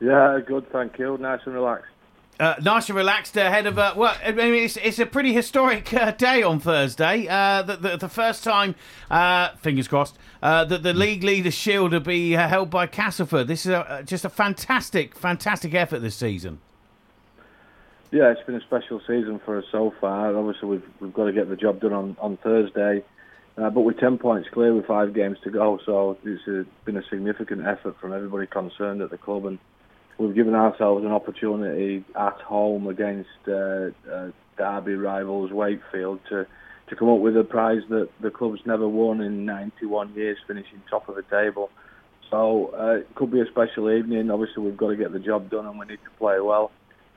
Yeah, good, thank you. Nice and relaxed. Nice and relaxed ahead of it's a pretty historic day on Thursday. The first time, fingers crossed, that the league leaders' shield will be held by Castleford. This is just a fantastic effort this season. Yeah, it's been a special season for us so far. Obviously, we've got to get the job done on Thursday, but we're 10 points clear with 5 games to go. So it's been a significant effort from everybody concerned at the club, and we've given ourselves an opportunity at home against Derby rivals Wakefield to come up with a prize that the club's never won in 91 years, finishing top of the table. So it could be a special evening. Obviously, we've got to get the job done and we need to play well.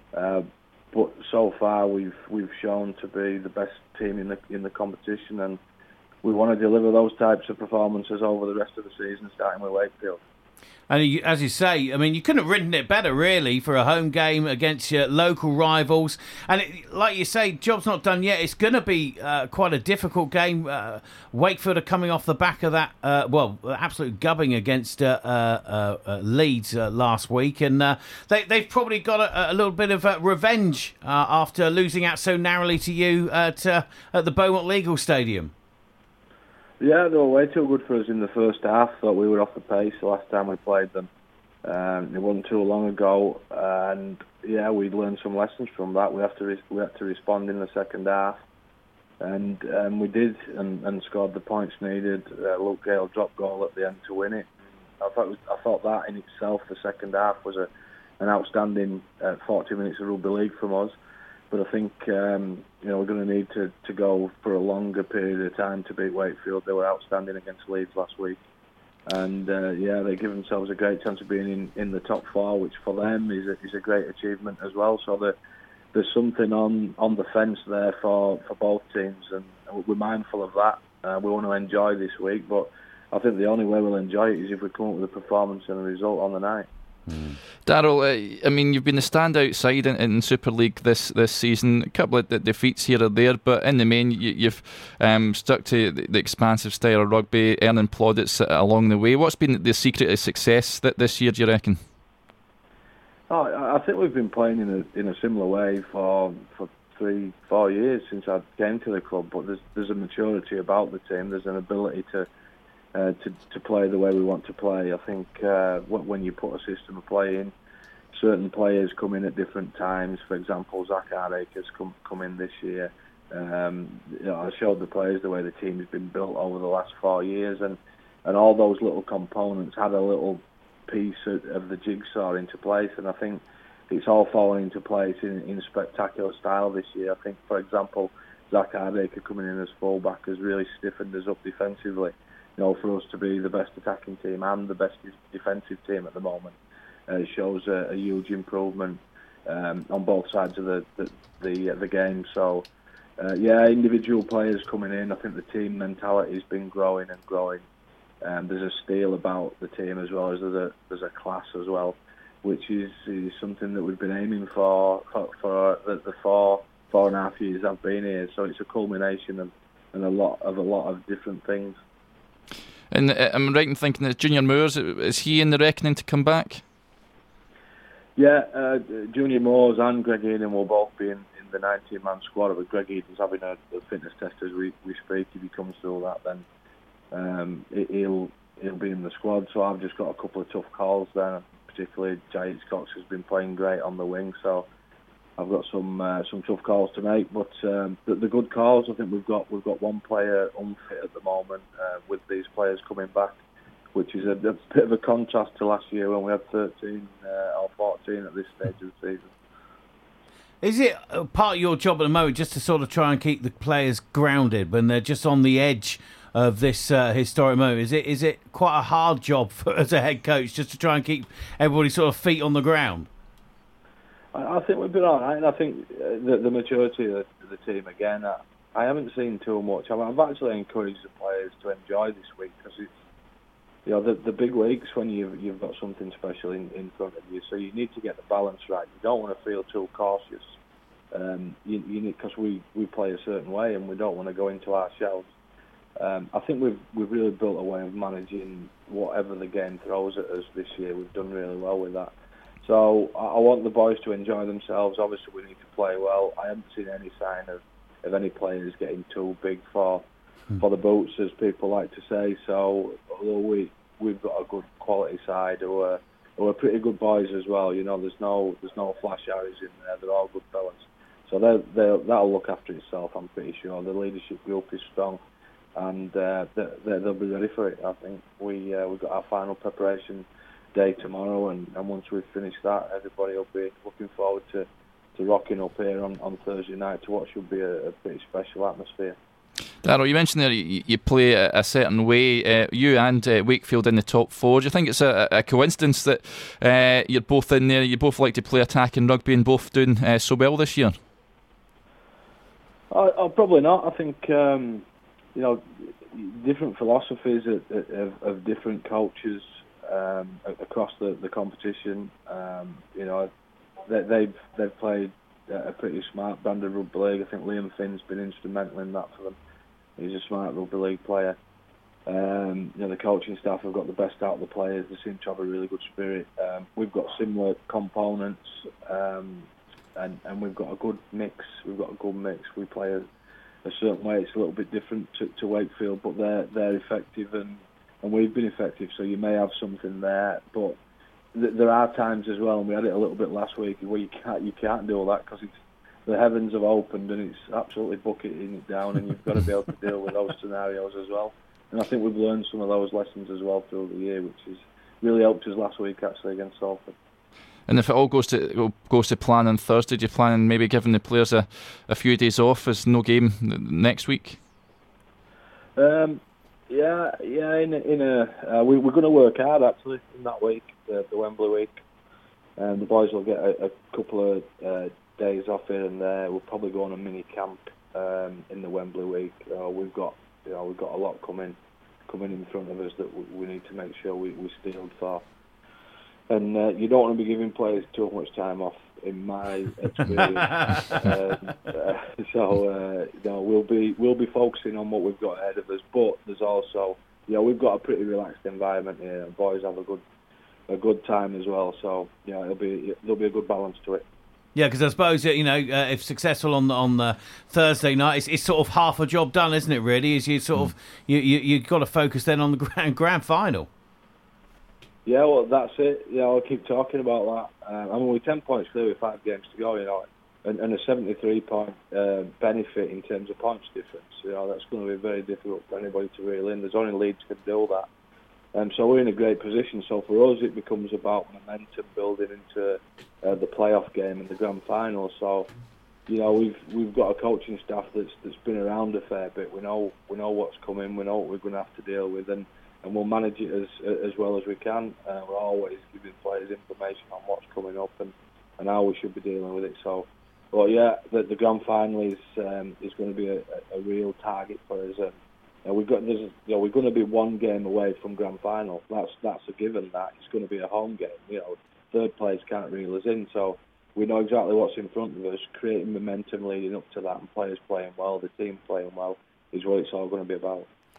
But so far, we've shown to be the best team in the competition, and we want to deliver those types of performances over the rest of the season, starting with Wakefield. And as you say, I mean, you couldn't have written it better, really, for a home game against your local rivals. And like you say, job's not done yet. It's going to be quite a difficult game. Wakefield are coming off the back of that, absolute gubbing against Leeds last week. And they've probably got a little bit of revenge after losing out so narrowly to you at the Beaumont Legal Stadium. Yeah, they were way too good for us in the first half. Thought we were off the pace the last time we played them. It wasn't too long ago, and yeah, we learned some lessons from that. We had to respond in the second half, and we did, and scored the points needed. Luke Gale dropped goal at the end to win it. I thought that in itself, the second half was an outstanding 40 minutes of rugby league from us. But I think we're going to need to go for a longer period of time to beat Wakefield. They were outstanding against Leeds last week, and they give themselves a great chance of being in the top 4, which for them is a great achievement as well. So there's something on the fence there for both teams, and we're mindful of that. We want to enjoy this week, but I think the only way we'll enjoy it is if we come up with a performance and a result on the night. Darryl, I mean, you've been the standout side in Super League this season. A couple of defeats here or there, but in the main, you've stuck to the expansive style of rugby, earning plaudits along the way. What's been the secret of success this year, do you reckon? I think we've been playing in a similar way for 3-4 years since I came to the club. But there's a maturity about the team. There's an ability to play the way we want to play. I think when you put a system of play in, certain players come in at different times. For example, Zach Hardaker's come in this year. I showed the players the way the team's been built over the last 4 years, and all those little components had a little piece of the jigsaw into place, and I think it's all fallen into place in spectacular style this year. I think, for example, Zach Hardaker coming in as fullback has really stiffened us up defensively. For us to be the best attacking team and the best defensive team at the moment, it shows a huge improvement on both sides of the game. So, individual players coming in. I think the team mentality has been growing and growing. There's a steel about the team as well as there's a class as well, which is something that we've been aiming for the 4.5 years I've been here. So it's a culmination of a lot of different things. And I'm right in thinking that Junior Moores, is he in the reckoning to come back? Yeah, Junior Moores and Greg Eden will both be in the 19-man squad. But Greg Eden's having a fitness test as we speak. If he comes through that, then he'll be in the squad. So I've just got a couple of tough calls there. Particularly Giants Cox has been playing great on the wing, so I've got some tough calls to make, but the good calls. I think we've got one player unfit at the moment with these players coming back, which is a bit of a contrast to last year when we had 13 or 14 at this stage of the season. Is it part of your job at the moment just to sort of try and keep the players grounded when they're just on the edge of this historic moment? Is it quite a hard job as a head coach just to try and keep everybody sort of feet on the ground? I think we've been all right, and I think the maturity of the team, again, I haven't seen too much. I've actually encouraged the players to enjoy this week, because it's the big weeks when you've got something special in front of you, so you need to get the balance right. You don't want to feel too cautious, you need, because we play a certain way and we don't want to go into our shells. I think we've really built a way of managing whatever the game throws at us this year. We've done really well with that. So I want the boys to enjoy themselves. Obviously, we need to play well. I haven't seen any sign of any players getting too big for the boots, as people like to say. So although we've got a good quality side who are pretty good boys as well. You know, there's no flash arrows in there. They're all good fellas. So that'll look after itself, I'm pretty sure. The leadership group is strong, and they'll be ready for it. I think we've got our final preparation day tomorrow, and once we've finished that, everybody will be looking forward to rocking up here on Thursday night to what should be a pretty special atmosphere. Darryl, you mentioned there you play a certain way. You and Wakefield in the top four. Do you think it's a coincidence that you're both in there? You both like to play attacking rugby and both doing so well this year? Probably not. I think different philosophies of different coaches across the competition. They've played a pretty smart brand of rugby league. I think Liam Finn's been instrumental in that for them. He's a smart rugby league player. The coaching staff have got the best out of the players. They seem to have a really good spirit. We've got similar components, and we've got a good mix. We play a certain way. It's a little bit different to Wakefield, but they're effective and we've been effective. So you may have something there, but there are times as well, and we had it a little bit last week, where you can't do all that because the heavens have opened and it's absolutely bucketing it down, and you've got to be able to deal with those scenarios as well. And I think we've learned some of those lessons as well through the year, which has really helped us last week actually against Salford. And if it all goes to plan on Thursday, do you plan on maybe giving the players a few days off as no game next week? We're going to work hard actually in that week, the Wembley week, and the boys will get a couple of days off here and there. We'll probably go on a mini camp in the Wembley week. We've got a lot coming in front of us that we need to make sure we steeled for. And you don't want to be giving players too much time off, in my experience. We'll be focusing on what we've got ahead of us. But there's also, we've got a pretty relaxed environment here. And boys have a good time as well. So there'll be a good balance to it. Yeah, because I suppose if successful on the Thursday night, it's sort of half a job done, isn't it? Really, is you sort of you got to focus then on the grand final. Yeah, well, that's it. I'll keep talking about that. We're 10 points clear with 5 games to go, and a 73-point benefit in terms of points difference. That's going to be very difficult for anybody to reel in. There's only Leeds can do that. So we're in a great position. So for us, it becomes about momentum building into the playoff game and the grand final. So, we've got a coaching staff that's been around a fair bit. We know what's coming. We know what we're going to have to deal with, and we'll manage it as well as we can. We're always giving players information on what's coming up and how we should be dealing with it. So, the grand final is going to be a real target for us. We're going to be one game away from grand final. That's a given. That it's going to be a home game. Third place can't reel us in. So we know exactly what's in front of us. Creating momentum leading up to that, and players playing well, the team playing well, is what it's all going to be about.